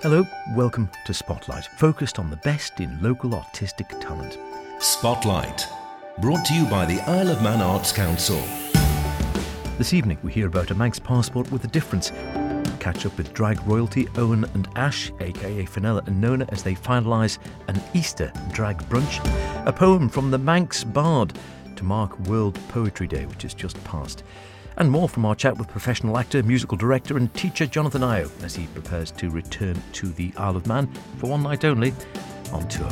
Hello, welcome to Spotlight, focused on the best in local artistic talent. Spotlight, brought to you by the Isle of Man Arts Council. This evening we hear about a Manx passport with a difference. Catch up with drag royalty Owen and Ash, aka Fenella and Nona, as they finalise an Easter drag brunch. A poem from the Manx Bard to mark World Poetry Day, which has just passed. And more from our chat with professional actor, musical director and teacher Jonathan Io as he prepares to return to the Isle of Man for one night only on tour.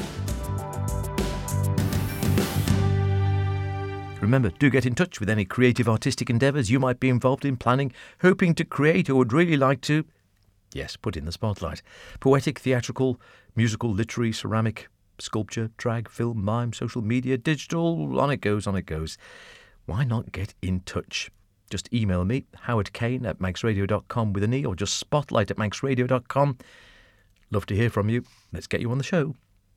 Remember, do get in touch with any creative artistic endeavours you might be involved in, planning, hoping to create or would really like to, yes, put in the spotlight. Poetic, theatrical, musical, literary, ceramic, sculpture, drag, film, mime, social media, digital, on it goes, on it goes. Why not get in touch? Just email me, howardkane@manxradio.com with an E, or just spotlight@manxradio.com. Love to hear from you. Let's get you on the show.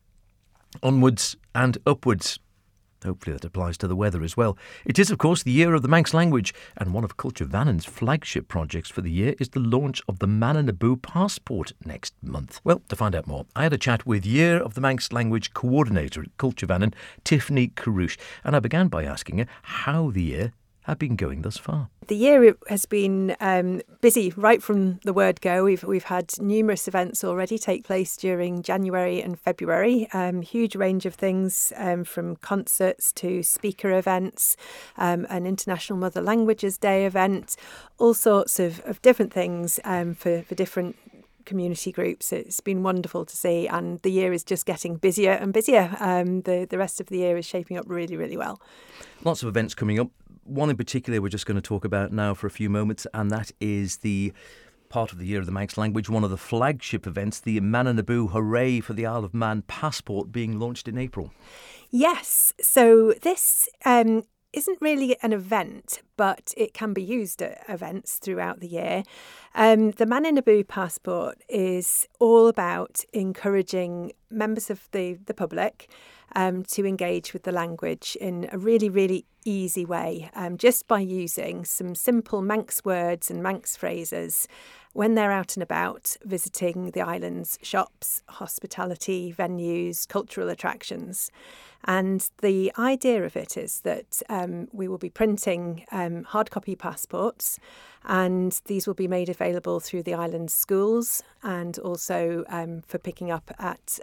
Onwards and upwards. Hopefully that applies to the weather as well. It is, of course, the year of the Manx language, and one of Culture Vannon's flagship projects for the year is the launch of the Mananaboo passport next month. Well, to find out more, I had a chat with Year of the Manx Language coordinator at Culture Vannon, Tiffany Carouche, and I began by asking her how the year had been going thus far. The year has been busy right from the word go. We've had numerous events already take place during January and February. Huge range of things, from concerts to speaker events, an International Mother Languages Day event, all sorts of different things for different community groups. It's been wonderful to see, and the year is just getting busier and busier. The rest of the year is shaping up really, really well. Lots of events coming up. One in particular we're just going to talk about now for a few moments, and that is the part of the Year of the Manx Language, one of the flagship events, the Mananaboo Hooray for the Isle of Man passport being launched in April. Yes, so this isn't really an event, but it can be used at events throughout the year. The Mananaboo passport is all about encouraging members of the public to engage with the language in a really, really easy way, just by using some simple Manx words and Manx phrases when they're out and about visiting the island's shops, hospitality venues, cultural attractions. And the idea of it is that we will be printing hard copy passports, and these will be made available through the island's schools, and also for picking up at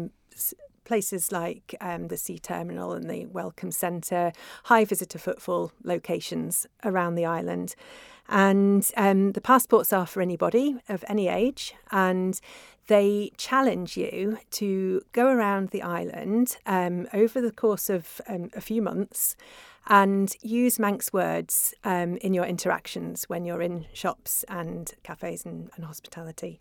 places like the Sea Terminal and the Welcome Centre, high visitor footfall locations around the island. And the passports are for anybody of any age, and they challenge you to go around the island over the course of a few months and use Manx words in your interactions when you're in shops and cafes and hospitality.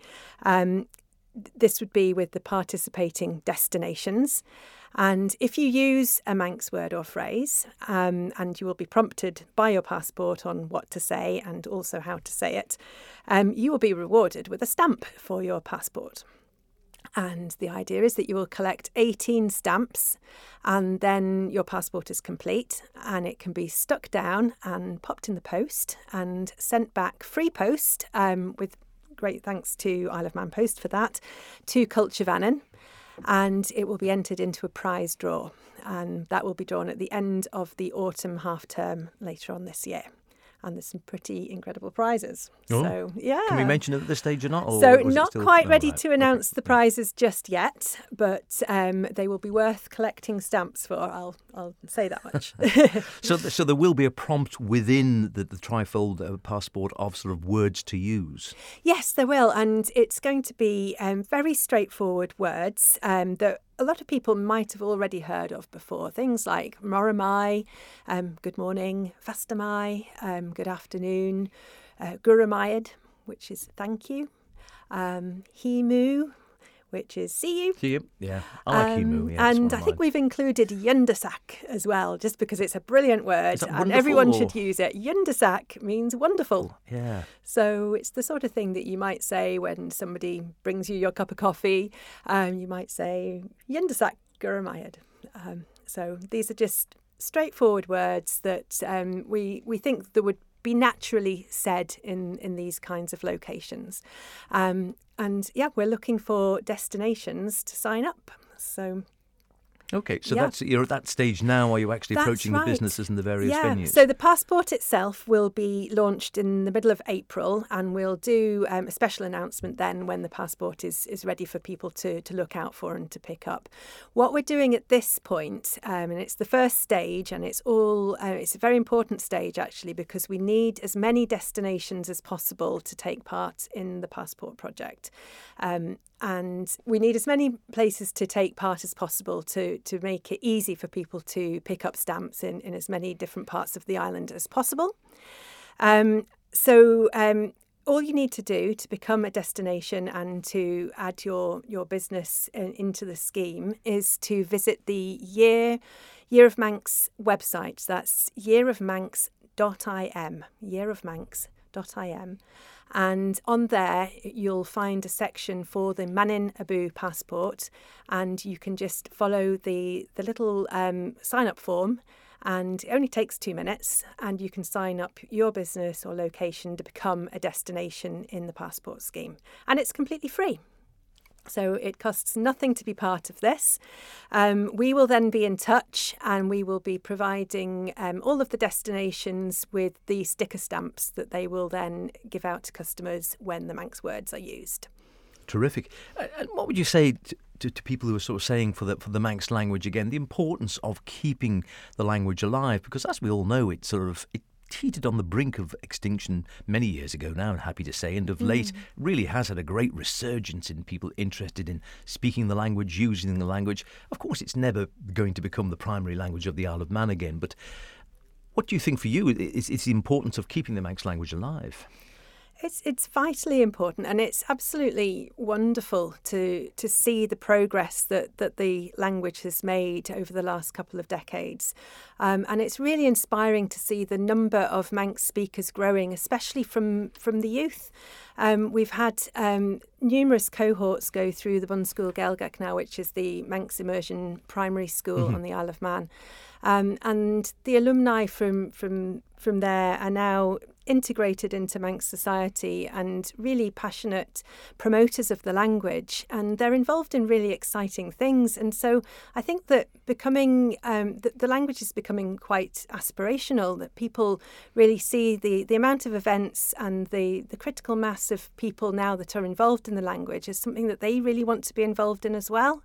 This would be with the participating destinations. And if you use a Manx word or phrase, and you will be prompted by your passport on what to say and also how to say it, you will be rewarded with a stamp for your passport. And the idea is that you will collect 18 stamps, and then your passport is complete, and it can be stuck down and popped in the post and sent back free post, with great thanks to Isle of Man Post for that, to Culture Vannon, and it will be entered into a prize draw, and that will be drawn at the end of the autumn half term later on this year. And there's some pretty incredible prizes. Oh. So, yeah. Can we mention it at this stage or not? Or so was it not still... quite Oh, ready right. to announce Okay. the prizes just yet, but they will be worth collecting stamps for. I'll say that much. So there will be a prompt within the trifold passport of sort of words to use. Yes, there will. And it's going to be very straightforward words that a lot of people might have already heard of before. Things like Moramai, good morning, Fastamai, good afternoon, Guramayad, which is thank you, Himu, which is see you. See you? Yeah. I like Himu. Yeah, and I think we've included Yundasak as well, just because it's a brilliant word and everyone should use it. Yundasak means wonderful. Yeah. So it's the sort of thing that you might say when somebody brings you your cup of coffee. You might say Yundasak Guramayad. So these are just straightforward words that we think there would be naturally said in these kinds of locations. And yeah, we're looking for destinations to sign up. So. Okay, so you're at that stage now. Are you actually approaching the businesses and the various venues? So the passport itself will be launched in the middle of April, and we'll do a special announcement then when the passport is ready for people to look out for and to pick up. What we're doing at this point, and it's the first stage, and it's a very important stage actually, because we need as many destinations as possible to take part in the passport project. And we need as many places to take part as possible to make it easy for people to pick up stamps in as many different parts of the island as possible. So all you need to do to become a destination and to add your business into the scheme is to visit the Year of Manx website. That's yearofmanx.im, yearofmanx.im. And on there, you'll find a section for the Manin Abu passport, and you can just follow the little sign-up form, and it only takes 2 minutes, and you can sign up your business or location to become a destination in the passport scheme. And it's completely free. So it costs nothing to be part of this. We will then be in touch, and we will be providing all of the destinations with the sticker stamps that they will then give out to customers when the Manx words are used. Terrific. And what would you say to people who are sort of saying for the Manx language again, the importance of keeping the language alive? Because as we all know, it teetered on the brink of extinction many years ago now, I'm happy to say, and of late really has had a great resurgence in people interested in speaking the language, using the language. Of course, it's never going to become the primary language of the Isle of Man again, but what do you think for you is the importance of keeping the Manx language alive? It's vitally important, and it's absolutely wonderful to see the progress that the language has made over the last couple of decades. And it's really inspiring to see the number of Manx speakers growing, especially from the youth. We've had numerous cohorts go through the Bun School Gaelgach now, which is the Manx immersion primary school on the Isle of Man. And the alumni from there are now integrated into Manx society and really passionate promoters of the language, and they're involved in really exciting things. And so I think that becoming the language is becoming quite aspirational, that people really see the amount of events and the critical mass of people now that are involved in the language as something that they really want to be involved in as well.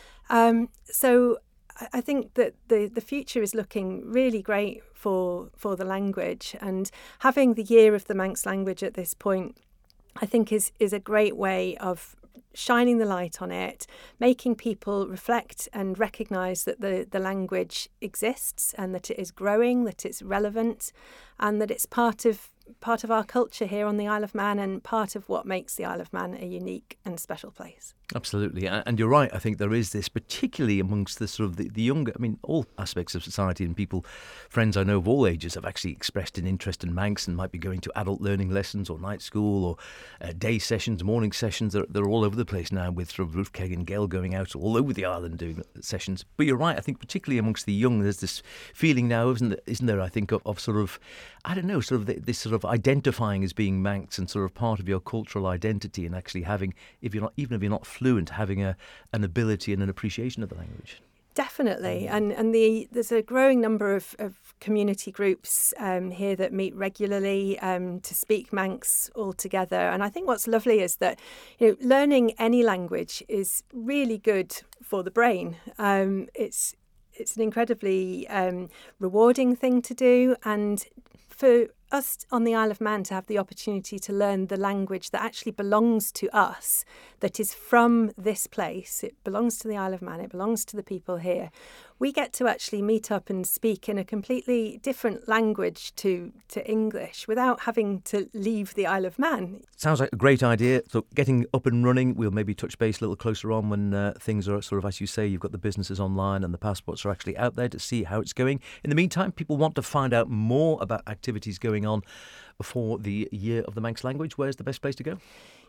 So I think that the future is looking really great for the language, and having the Year of the Manx Language at this point, I think is a great way of shining the light on it, making people reflect and recognise that the language exists and that it is growing, that it's relevant, and that it's part of our culture here on the Isle of Man and part of what makes the Isle of Man a unique and special place. Absolutely. And you're right. I think there is this, particularly amongst the sort of the younger, I mean, all aspects of society, and people, friends I know of all ages, have actually expressed an interest in Manx and might be going to adult learning lessons or night school or day sessions, morning sessions. They're all over the place now, with sort of Ruth Keg and Gail going out all over the island doing sessions. But you're right. I think particularly amongst the young, there's this feeling now, isn't there, I think, of sort of, I don't know, sort of this sort of identifying as being Manx and sort of part of your cultural identity, and actually having, even if you're not fluent, having an ability and an appreciation of the language. Definitely, and there's a growing number of community groups here that meet regularly to speak Manx all together. And I think what's lovely is that learning any language is really good for the brain. It's an incredibly rewarding thing to do, and for us on the Isle of Man to have the opportunity to learn the language that actually belongs to us, that is from this place, it belongs to the Isle of Man, it belongs to the people here. We get to actually meet up and speak in a completely different language to English without having to leave the Isle of Man. Sounds like a great idea. So getting up and running, we'll maybe touch base a little closer on when things are sort of, as you say, you've got the businesses online and the passports are actually out there to see how it's going. In the meantime, people want to find out more about activities going on for the Year of the Manx Language. Where's the best place to go?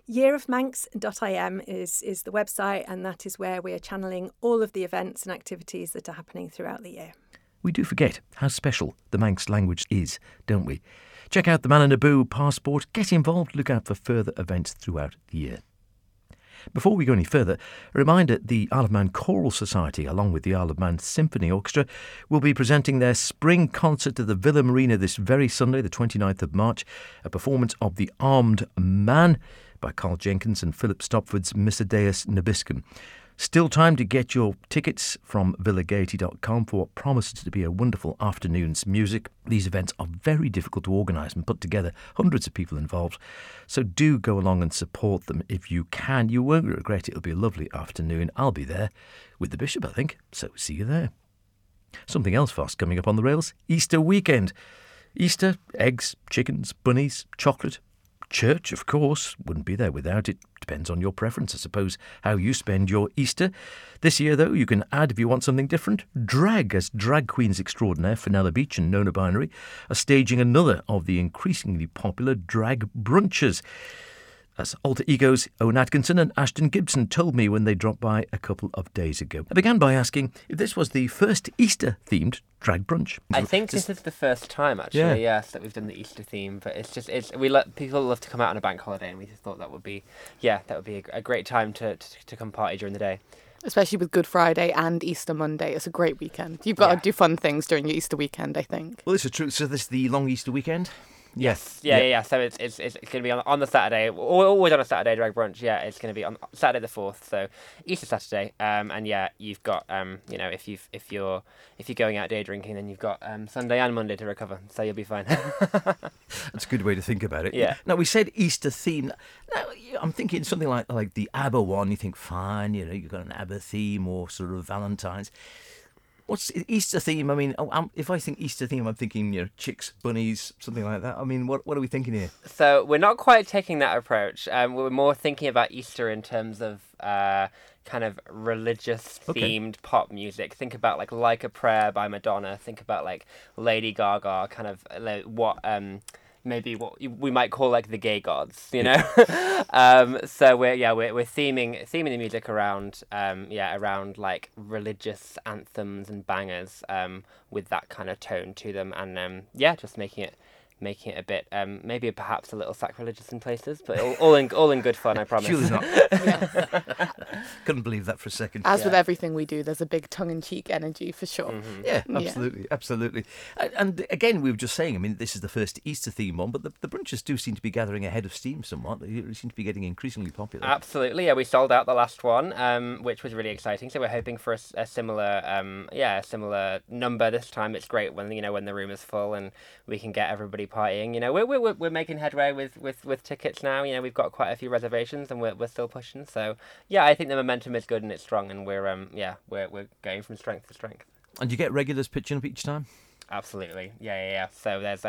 yearofmanx.im is the website, and that is where we are channeling all of the events and activities that are happening throughout the year. We do forget how special the Manx language is, don't we? Check out the Man in a Boo passport, get involved, look out for further events throughout the year. Before we go any further, a reminder, the Isle of Man Choral Society, along with the Isle of Man Symphony Orchestra, will be presenting their spring concert at the Villa Marina this very Sunday, the 29th of March, a performance of The Armed Man by Carl Jenkins and Philip Stopford's Misadeus Nabiscum. Still time to get your tickets from villagaiety.com for what promises to be a wonderful afternoon's music. These events are very difficult to organise and put together, hundreds of people involved. So do go along and support them if you can. You won't regret it. It'll be a lovely afternoon. I'll be there with the Bishop, I think. So see you there. Something else fast coming up on the rails. Easter weekend. Easter, eggs, chickens, bunnies, chocolate. Church, of course, wouldn't be there without it. Depends on your preference, I suppose, how you spend your Easter. This year, though, you can add, if you want something different, drag, as drag queens extraordinaire Fenella Beach and Nona Binary are staging another of the increasingly popular drag brunches. As Alter Ego's Owen Atkinson and Ashton Gibson told me when they dropped by a couple of days ago. I began by asking if this was the first Easter-themed drag brunch. I think this is the first time, actually, yes, that we've done the Easter theme. But people love to come out on a bank holiday, and we just thought that would be a great time to come party during the day. Especially with Good Friday and Easter Monday. It's a great weekend. You've got to do fun things during your Easter weekend, I think. Well, this is true. So this is the long Easter weekend? Yes. Yeah. So it's going to be on the Saturday. Always on a Saturday drag brunch. Yeah, it's going to be on Saturday the 4th. So Easter Saturday. And yeah, you've got if you're going out day drinking, then you've got Sunday and Monday to recover. So you'll be fine. That's a good way to think about it. Yeah. Now we said Easter theme. Now I'm thinking something like the ABBA one. You think fine, you've got an ABBA theme or sort of Valentine's. What's Easter theme? I mean, if I think Easter theme, I'm thinking, chicks, bunnies, something like that. I mean, what are we thinking here? So we're not quite taking that approach. We're more thinking about Easter in terms of kind of religious-themed pop music. Think about like a Prayer by Madonna. Think about like Lady Gaga, kind of maybe what we might call like the gay gods, So we're theming the music around around like religious anthems and bangers with that kind of tone to them, and just making it a bit maybe perhaps a little sacrilegious in places, but all in good fun, I promise. Surely not. Couldn't believe that for a second. As with everything we do, there's a big tongue-in-cheek energy for sure. Mm-hmm. Yeah, absolutely. And again, we were just saying, I mean, this is the first Easter theme one, but the brunches do seem to be gathering ahead of steam somewhat. They seem to be getting increasingly popular. Absolutely, yeah. We sold out the last one, which was really exciting. So we're hoping for a similar number this time. It's great when the room is full and we can get everybody partying. We're making headway with tickets now. We've got quite a few reservations and we're still pushing. So yeah, I think the momentum is good and it's strong, and we're going from strength to strength. And you get regulars pitching up each time? Absolutely. Yeah. So there's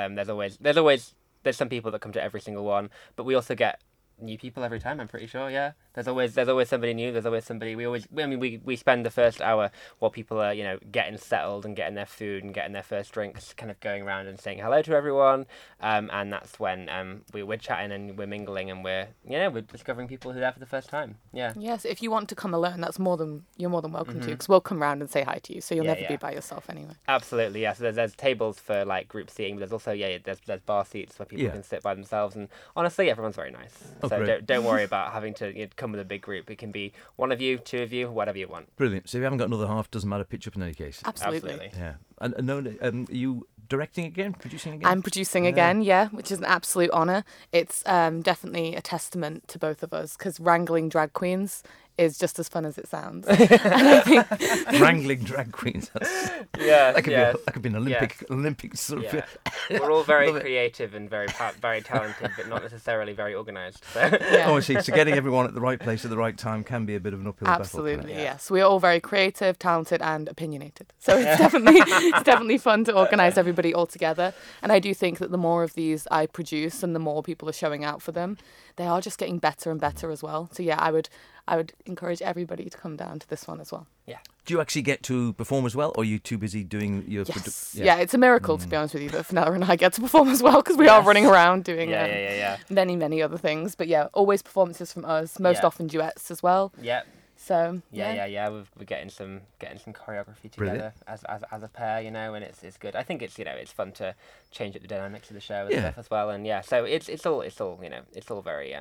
some people that come to every single one, but we also get new people every time, I'm pretty sure. Yeah, there's always somebody new. There's always somebody. We spend the first hour while people are getting settled and getting their food and getting their first drinks, kind of going around and saying hello to everyone, and that's when we're chatting and we're mingling and we're discovering people who are there for the first time. Yeah. Yes, if you want to come alone, you're more than welcome to, because we'll come round and say hi to you, so you'll never be by yourself anyway. Absolutely, yeah. So there's tables for like group seating, but there's also there's bar seats where people can sit by themselves, and honestly, everyone's very nice. So don't worry about having to come with a big group. It can be one of you, two of you, whatever you want. Brilliant. So if you haven't got another half, doesn't matter, pitch up in any case. Absolutely. Yeah. And Nona, are you directing again, producing again? I'm producing again, which is an absolute honour. It's definitely a testament to both of us, because wrangling drag queens is just as fun as it sounds. And I think wrangling drag queens. That could be an Olympic sort of. We're all very creative and very talented, but not necessarily very organised. So. Oh, I see. So getting everyone at the right place at the right time can be a bit of an uphill battle. Absolutely, yes. We're all very creative, talented, and opinionated. So it's definitely fun to organise everybody all together. And I do think that the more of these I produce and the more people are showing out for them, they are just getting better and better as well. So yeah, I would encourage everybody to come down to this one as well. Yeah. Do you actually get to perform as well, or are you too busy doing your... Yes. Yeah, it's a miracle, to be honest with you, that Fenella and I get to perform as well, because we are running around doing many, many other things. But yeah, always performances from us, most often duets as well. Yeah. So we're getting some choreography together as a pair, you know, and it's good. I think it's, you know, it's fun to change up the dynamics of the show and stuff as well, and so it's all you know, it's all very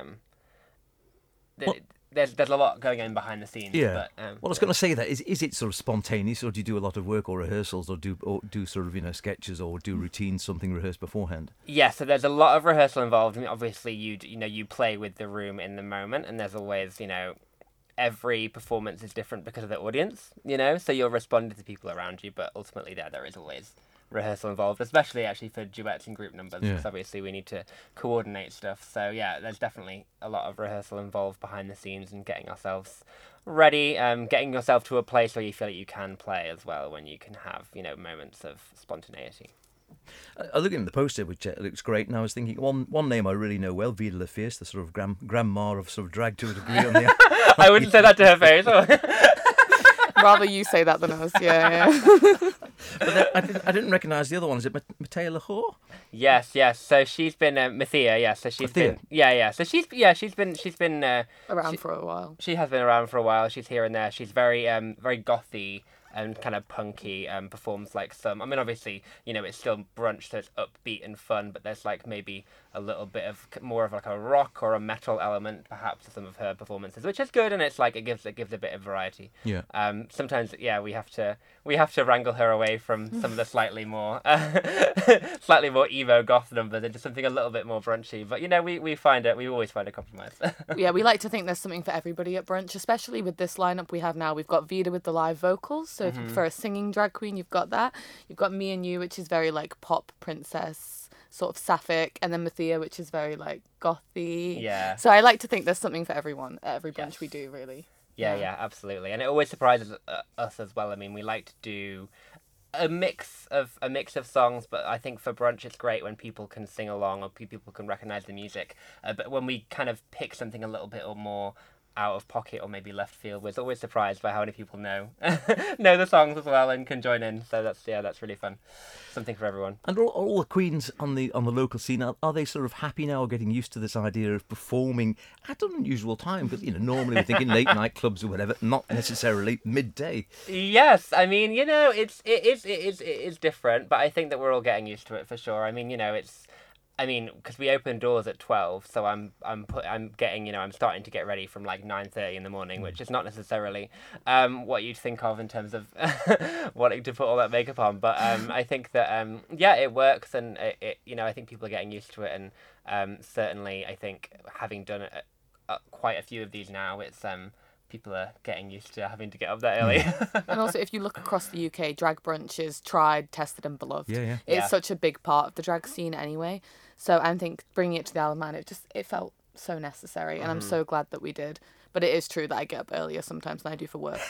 there's a lot going on behind the scenes. Yeah. But, I was going to say that is it sort of spontaneous, or do you do a lot of work or rehearsals, or do sort of, you know, sketches, or do routines, something rehearsed beforehand? Yeah, so there's a lot of rehearsal involved. I mean, obviously you play with the room in the moment, and there's always, you know, every performance is different because of the audience, you know, so you're responding to people around you, but ultimately there is always rehearsal involved, especially actually for duets and group numbers, because obviously we need to coordinate stuff. So yeah, there's definitely a lot of rehearsal involved behind the scenes and getting ourselves ready, getting yourself to a place where you feel like you can play as well, when you can have, you know, moments of spontaneity. I look at the poster, which looks great, and I was thinking one name I really know well, Vida La Fierce, the sort of grandma of sort of drag to a degree on the I wouldn't say that to her face. Rather you say that than us, yeah. But I didn't recognise the other one. Is it Matea Lahore? Yes. So she's been Mathia. Yeah. So she's Mathia. been. So she's been around for a while. She has been around for a while. She's here and there. She's very gothy and kind of punky. Performs like some. I mean, obviously, you know, it's still brunch, so it's upbeat and fun. But there's like maybe a little bit of more of like a rock or a metal element, perhaps, to some of her performances, which is good. And it's like it gives a bit of variety. Yeah. Sometimes, we have to wrangle her away from some of the slightly more emo goth numbers into something a little bit more brunchy. But you know, we always find a compromise. Yeah, we like to think there's something for everybody at brunch, especially with this lineup we have now. We've got Vida with the live vocals, so if you prefer a singing drag queen, you've got that. You've got Me and You, which is very like pop princess, sort of sapphic, and then Mathia, which is very like gothy. Yeah. So I like to think there's something for everyone at every brunch we do, really. Yeah, absolutely. And it always surprises us as well. I mean, we like to do a mix of songs, but I think for brunch it's great when people can sing along or people can recognize the music. But when we kind of pick something a little bit or more out of pocket or maybe left field, we're always surprised by how many people know the songs as well and can join in. So that's really fun. Something for everyone. And all the queens on the local scene, are they sort of happy now, or getting used to this idea of performing at an unusual time? Because, you know, normally we're thinking late night clubs or whatever, not necessarily midday. Yes, I mean, you know, it is different, but I think that we're all getting used to it for sure. I mean, you know, because we open doors at 12, so I'm getting, you know, I'm starting to get ready from like 9:30 in the morning, which is not necessarily what you'd think of in terms of wanting to put all that makeup on. But I think that it works, and it you know, I think people are getting used to it, and certainly I think having done it quite a few of these now, it's people are getting used to having to get up that early. And also, if you look across the UK, drag brunch is tried, tested and beloved. Yeah. It's such a big part of the drag scene anyway. So I think bringing it to the Isle of Man, it felt so necessary, and I'm so glad that we did. But it is true that I get up earlier sometimes than I do for work.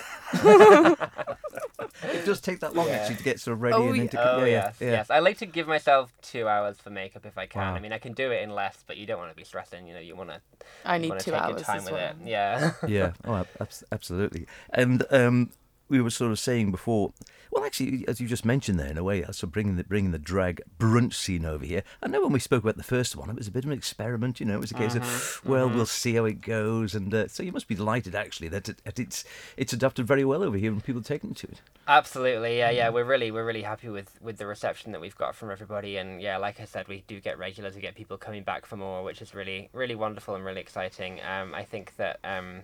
It does take that long actually to get sort of ready and then yes. I like to give myself 2 hours for makeup if I can. Wow. I mean, I can do it in less, but you don't want to be stressing. You know, you want to. I need 2 hours your time as with well. it. Yeah. Yeah. Oh, absolutely. And we were sort of saying before. Well, actually, as you just mentioned there, in a way, so bringing the drag brunch scene over here. I know when we spoke about the first one, it was a bit of an experiment. You know, it was a case of, we'll see how it goes, and so you must be delighted actually that it's adapted very well over here and people taking to it. Absolutely, yeah. We're really happy with the reception that we've got from everybody, and yeah, like I said, we do get regulars, we get people coming back for more, which is really wonderful and really exciting. I think that.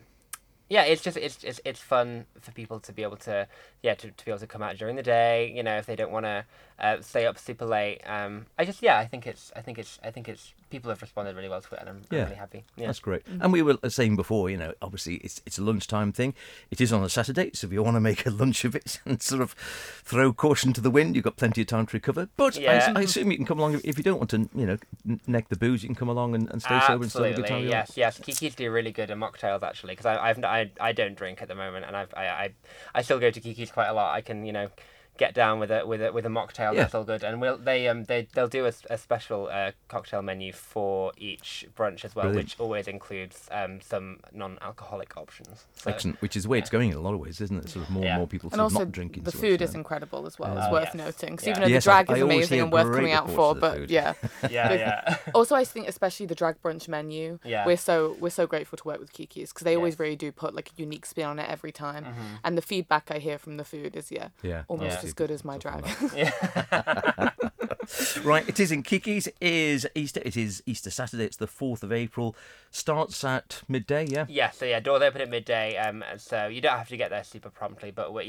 It's fun for people to be able to be able to come out during the day. You know, if they don't want to stay up super late. I think it's people have responded really well to it, and I'm really happy. Yeah. That's great. And we were saying before, you know, obviously it's a lunchtime thing. It is on a Saturday, so if you want to make a lunch of it and sort of throw caution to the wind, you've got plenty of time to recover. But I assume you can come along if you don't want to, you know, neck the booze. You can come along and stay sober and still have a good time. Yes. Kiki's do really good at mocktails actually, because I don't drink at the moment, and I still go to Kiki's quite a lot. I can, you know, get down with a mocktail. Yeah. That's all good. And they'll do a special cocktail menu for each brunch as well, Brilliant. which always includes some non-alcoholic options. So, Excellent, which is the way it's going in a lot of ways, isn't it? Sort of more and more people And sort of also, not drinking. the so food much is now. incredible as well. Oh, It's worth yes. noting. 'Cause Yeah. even though Yes, the drag I is always amazing hear and worth great coming out reports for, of the but food. yeah. yeah. Also, I think especially the drag brunch menu, Yeah. we're so grateful to work with Kiki's because they always Yes. really do put like a unique spin on it every time. And the feedback I hear from the food is almost Yeah. as good as my drag. Right, it is in Kiki's. It is Easter. It is Easter Saturday. It's the 4th of April. Starts at midday, yeah? Yeah, so doors open at midday, so you don't have to get there super promptly, but we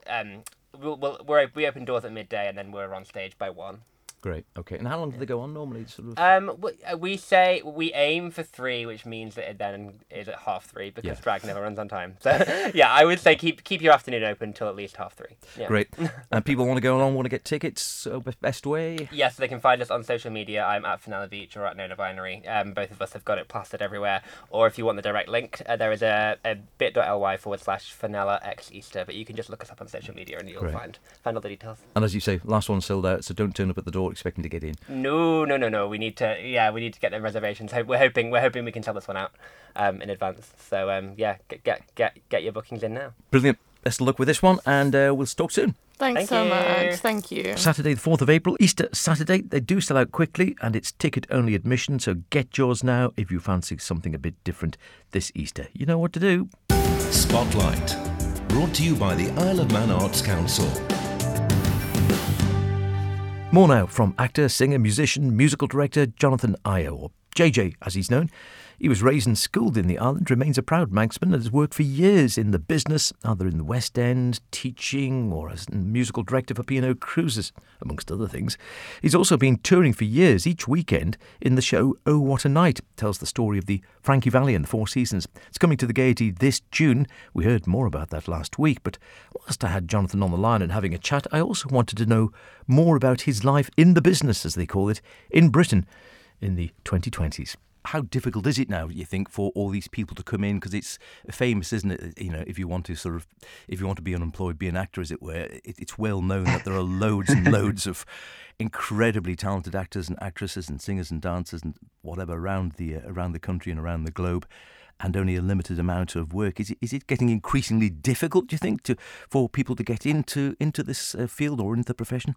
open doors at midday and then we're on stage by 1. Great, okay. And how long do they go on normally? Sort of. We aim for 3, which means that it then is at 3:30 because Yeah. drag never runs on time. So yeah, I would say keep your afternoon open until at least 3:30. Yeah. Great. And people want to go along, want to get tickets, best way? Yeah, so they can find us on social media. I'm at Fenella Beach or at Nona Binary. Both of us have got it plastered everywhere. Or if you want the direct link, there is a bit.ly/Fenella x Easter, but you can just look us up on social media and you'll Great. find all the details. And as you say, last one sold out, so don't turn up at the door expecting to get in. No. We need to get them reservations. We're hoping we can sell this one out in advance. So get your bookings in now. Brilliant. Best of luck with this one, and we'll talk soon. Thanks Thank so you. much. Thank you. Saturday, the 4th of April, Easter Saturday. They do sell out quickly, and it's ticket-only admission, so get yours now if you fancy something a bit different this Easter. You know what to do. Spotlight. Brought to you by the Isle of Man Arts Council. More now from actor, singer, musician, musical director Jonathan Ayo, or JJ as he's known. He was raised and schooled in the island, remains a proud Manxman, and has worked for years in the business, either in the West End, teaching, or as a musical director for P&O Cruises, amongst other things. He's also been touring for years, each weekend, in the show Oh What a Night, tells the story of the Frankie Valley and the Four Seasons. It's coming to the Gaiety this June. We heard more about that last week, but whilst I had Jonathan on the line and having a chat, I also wanted to know more about his life in the business, as they call it, in Britain in the 2020s. How difficult is it now, you think, for all these people to come in? Because it's famous, isn't it? You know, if you want to be unemployed, be an actor, as it were, it's well known that there are loads and loads of incredibly talented actors and actresses and singers and dancers and whatever around the country and around the globe, and only a limited amount of work. Is it getting increasingly difficult, do you think, for people to get into this field or into the profession?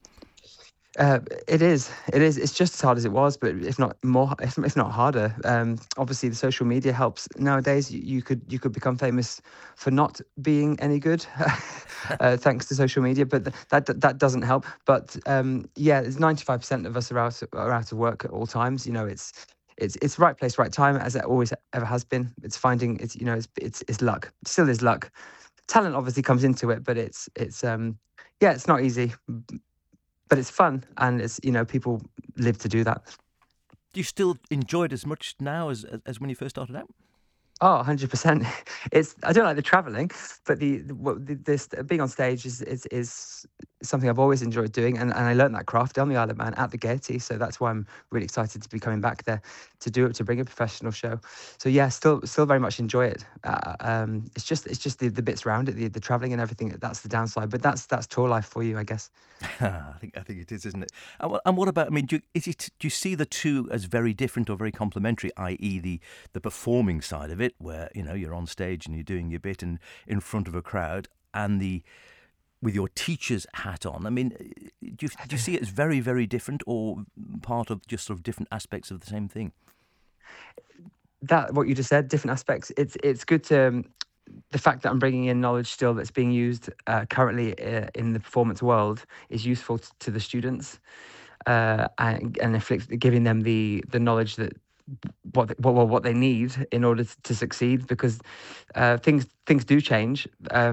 It is. It's just as hard as it was, but if not more, if not harder. Obviously, the social media helps nowadays. You could become famous for not being any good, thanks to social media. But that doesn't help. But it's 95% of us are out of work at all times. You know, it's right place, right time, as it always ever has been. It's finding it's luck. It still is luck. Talent obviously comes into it, but it's not easy. But it's fun, and it's people live to do that. Do you still enjoy it as much now as when you first started out? Oh, 100%. I don't like the travelling, but this being on stage is something I've always enjoyed doing, and I learned that craft on the Isle of Man at the Gaiety, so that's why I'm really excited to be coming back there to do it, to bring a professional show. So yeah, still very much enjoy it. It's just the bits around it, the travelling and everything. That's the downside, but that's tour life for you, I guess. I think it is, isn't it? And what about? I mean, do you see the two as very different or very complementary? I.e., the performing side of it, where you're on stage and you're doing your bit and in front of a crowd, and with your teacher's hat on. I mean, do you see it as very, very different, or part of just sort of different aspects of the same thing? That what you just said, different aspects. It's good to. The fact that I'm bringing in knowledge still that's being used currently in the performance world is useful to the students, and giving them the knowledge that what they need in order to succeed, because things do change,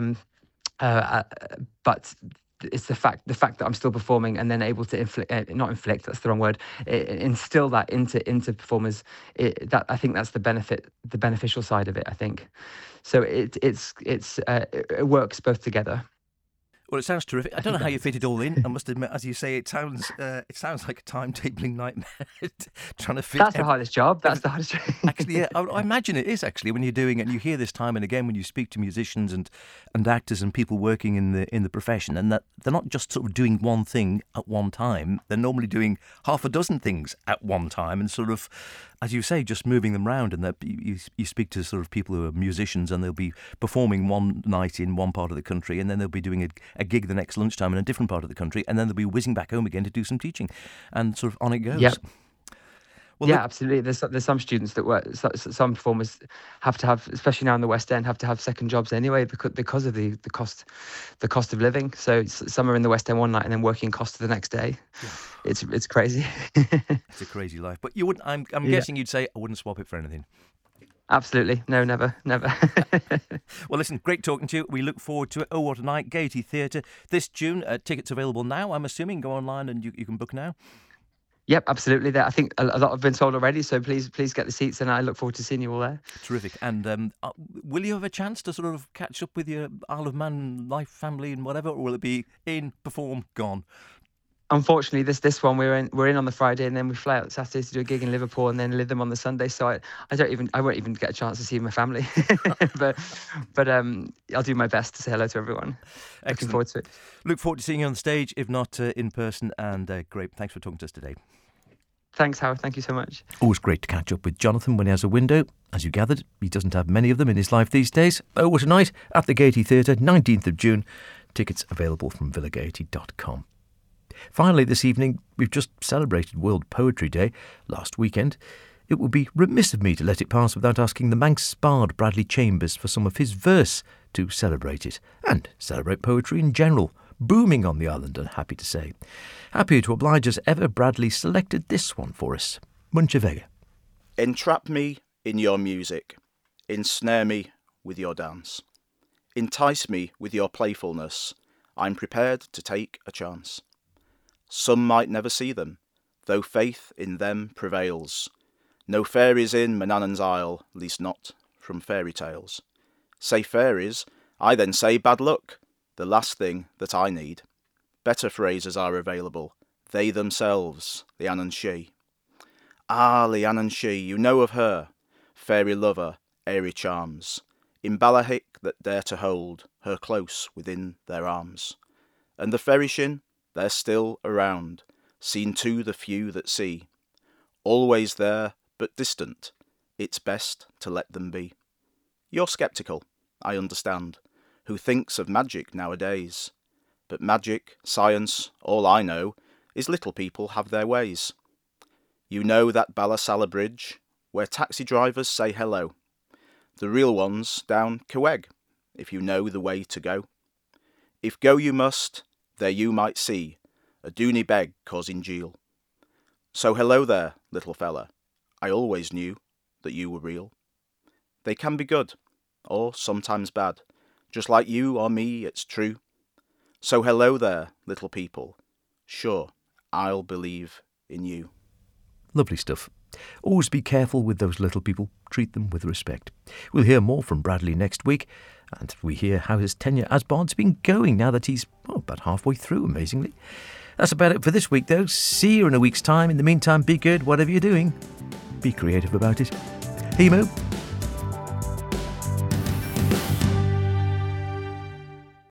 but it's the fact that I'm still performing and then able to that's the wrong word, instill that into performers. That I think that's the beneficial side of it, I think. So it works both together. Well, it sounds terrific. I don't know how you fit it all in. I must admit, as you say, it sounds like a timetabling nightmare trying to fit. That's the hardest job. That's the hardest job. Actually, yeah, I imagine it is actually when you're doing it. And you hear this time and again when you speak to musicians and actors and people working in the profession, and that they're not just sort of doing one thing at one time. They're normally doing half a dozen things at one time, and sort of, as you say, just moving them around. And that you speak to sort of people who are musicians, and they'll be performing one night in one part of the country, and then they'll be doing a gig the next lunchtime in a different part of the country, and then they'll be whizzing back home again to do some teaching, and sort of on it goes. Yep. Well, yeah, absolutely. There's some students that work. Some performers have to have, especially now in the West End, have to have second jobs anyway because of the cost of living. So some are in the West End one night and then working Costa the next day. Yeah. It's crazy. It's a crazy life. But you wouldn't. I'm guessing you'd say I wouldn't swap it for anything. Absolutely. No, never. Well, listen, great talking to you. We look forward to it. Oh, what a night. Gaiety Theatre this June. Tickets available now, I'm assuming. Go online and you can book now. Yep, absolutely. I think a lot have been sold already, so please get the seats, and I look forward to seeing you all there. Terrific. And will you have a chance to sort of catch up with your Isle of Man life, family and whatever, or will it be in, perform, gone? Unfortunately, this one we're in on the Friday, and then we fly out Saturday to do a gig in Liverpool, and then Lytham on the Sunday. So I won't even get a chance to see my family, but I'll do my best to say hello to everyone. Excellent. Looking forward to it. Look forward to seeing you on stage, if not in person. And great, thanks for talking to us today. Thanks, Howard. Thank you so much. Always great to catch up with Jonathan when he has a window. As you gathered, he doesn't have many of them in his life these days. Oh, what a night at the Gaiety Theatre, 19th of June. Tickets available from villagaiety.com. Finally, this evening, we've just celebrated World Poetry Day last weekend. It would be remiss of me to let it pass without asking the Manx bard Bradley Chambers for some of his verse to celebrate it, and celebrate poetry in general. Booming on the island, I'm happy to say. Happy to oblige as ever, Bradley selected this one for us. Muintir Vega. Entrap me in your music, ensnare me with your dance, entice me with your playfulness, I'm prepared to take a chance. Some might never see them, though faith in them prevails. No fairies in Manannan's Isle, least not from fairy tales. Say fairies, I then say bad luck, the last thing that I need. Better phrases are available, they themselves, Leannan Shee. Ah, Leannan Shee, you know of her, fairy lover, airy charms, in Ballahick that dare to hold her close within their arms. And the Ferryshin, they're still around, seen to the few that see. Always there, but distant, it's best to let them be. You're sceptical, I understand, who thinks of magic nowadays. But magic, science, all I know, is little people have their ways. You know that Ballasalla Bridge, where taxi drivers say hello. The real one's down Keweg, if you know the way to go. If go you must, there you might see a Dooney beg causing Jeel. So hello there, little fella, I always knew that you were real. They can be good, or sometimes bad, just like you or me, it's true. So hello there, little people, sure, I'll believe in you. Lovely stuff. Always be careful with those little people. Treat them with respect. We'll hear more from Bradley next week, and we hear how his tenure as bard's been going now that he's about halfway through, amazingly. That's about it for this week, though. See you in a week's time. In the meantime, be good, whatever you're doing. Be creative about it. Hey, Mo.